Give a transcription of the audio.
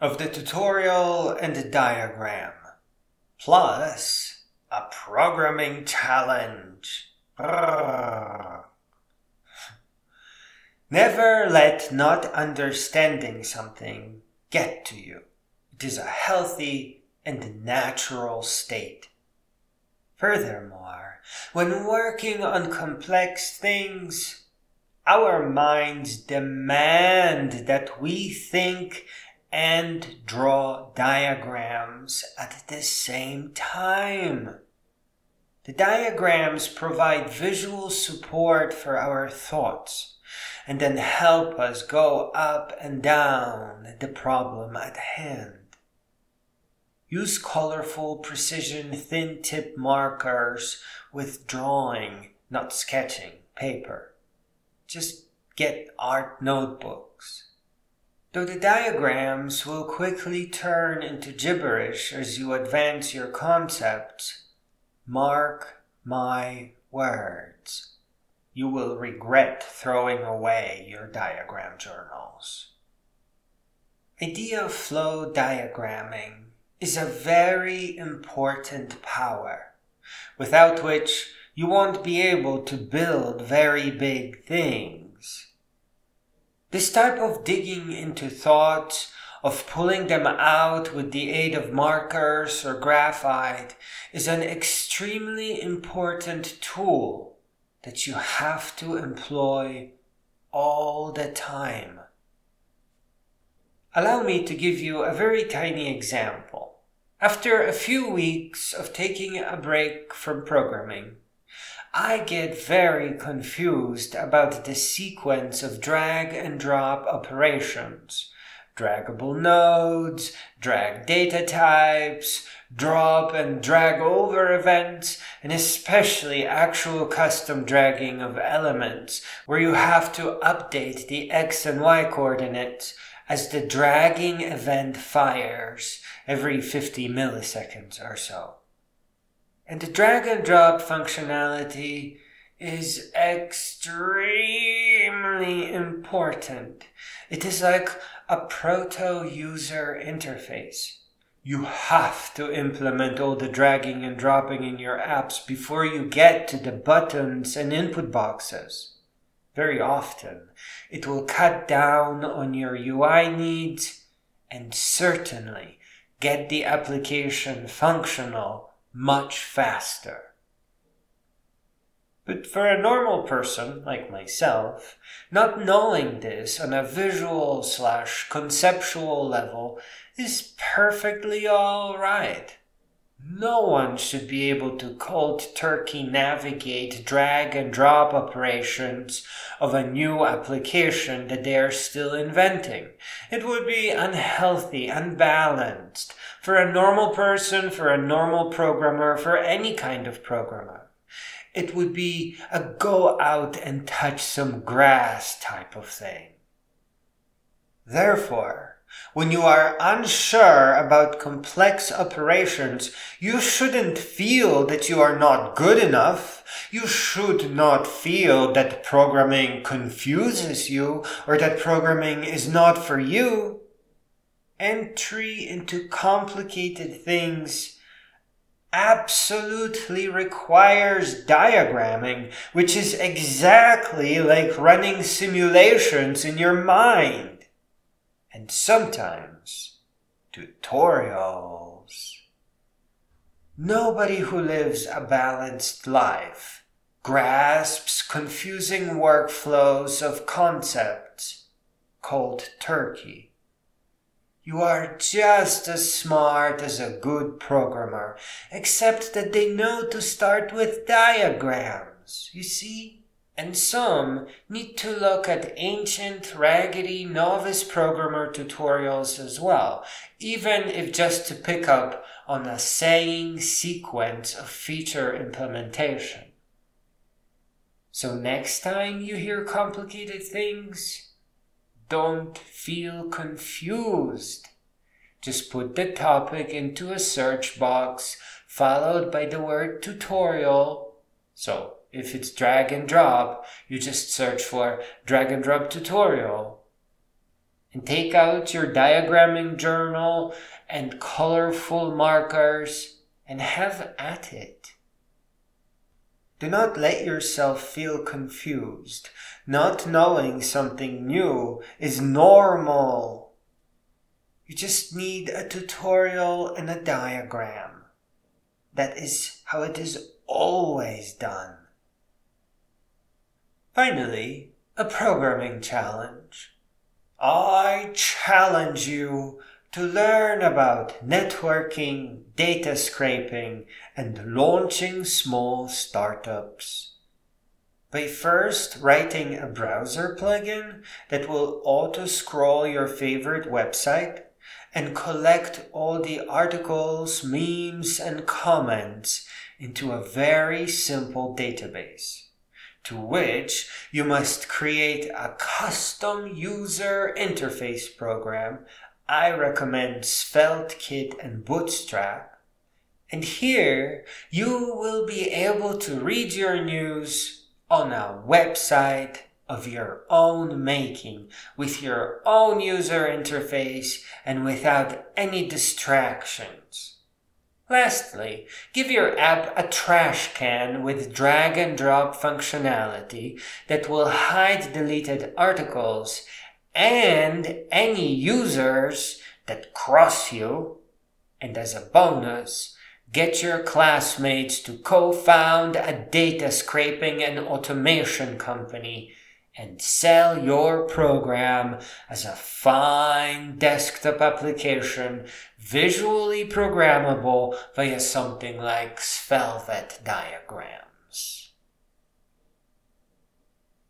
of the tutorial and the diagram, plus a programming challenge. Never let not understanding something get to you. It is a healthy and natural state. Furthermore, when working on complex things, our minds demand that we think and draw diagrams at the same time. The diagrams provide visual support for our thoughts and then help us go up and down the problem at hand. Use colorful, precision, thin-tip markers with drawing, not sketching, paper. Just get art notebooks. Though the diagrams will quickly turn into gibberish as you advance your concepts, mark my words. You will regret throwing away your diagram journals. Idea flow diagramming is a very important power, without which you won't be able to build very big things. This type of digging into thoughts, of pulling them out with the aid of markers or graphite, is an extremely important tool that you have to employ all the time. Allow me to give you a very tiny example. After a few weeks of taking a break from programming, I get very confused about the sequence of drag and drop operations. Draggable nodes, drag data types, drop and drag over events, and especially actual custom dragging of elements, where you have to update the X and Y coordinates as the dragging event fires every 50 milliseconds or so. And the drag and drop functionality is extremely important. It is like a proto-user interface. You have to implement all the dragging and dropping in your apps before you get to the buttons and input boxes. Very often, it will cut down on your UI needs and certainly get the application functional much faster. But for a normal person like myself, not knowing this on a visual/conceptual level is perfectly all right. No one should be able to cold turkey navigate drag and drop operations of a new application that they are still inventing. It would be unhealthy, unbalanced for a normal person, for a normal programmer, for any kind of programmer. It would be a go out and touch some grass type of thing. Therefore, when you are unsure about complex operations, you shouldn't feel that you are not good enough. You should not feel that programming confuses you or that programming is not for you. Entry into complicated things absolutely requires diagramming, which is exactly like running simulations in your mind. And sometimes tutorials. Nobody who lives a balanced life grasps confusing workflows of concepts cold turkey. You are just as smart as a good programmer, except that they know to start with diagrams, you see? And some need to look at ancient, raggedy, novice programmer tutorials as well, even if just to pick up on a saying sequence of feature implementation. So next time you hear complicated things, don't feel confused. Just put the topic into a search box, followed by the word tutorial. So if it's drag and drop, you just search for drag and drop tutorial. and take out your diagramming journal and colorful markers and have at it. Do not let yourself feel confused. Not knowing something new is normal. You just need a tutorial and a diagram. That is how it is always done. Finally, a programming challenge. I challenge you to learn about networking, data scraping, and launching small startups. By first writing a browser plugin that will auto-scroll your favorite website and collect all the articles, memes, and comments into a very simple database, to which you must create a custom user interface program. I recommend SvelteKit and Bootstrap. And here you will be able to read your news on a website of your own making, with your own user interface and without any distractions. Lastly, give your app a trash can with drag and drop functionality that will hide deleted articles and any users that cross you. And as a bonus, get your classmates to co-found a data scraping and automation company and sell your program as a fine desktop application, visually programmable via something like Svelte diagrams.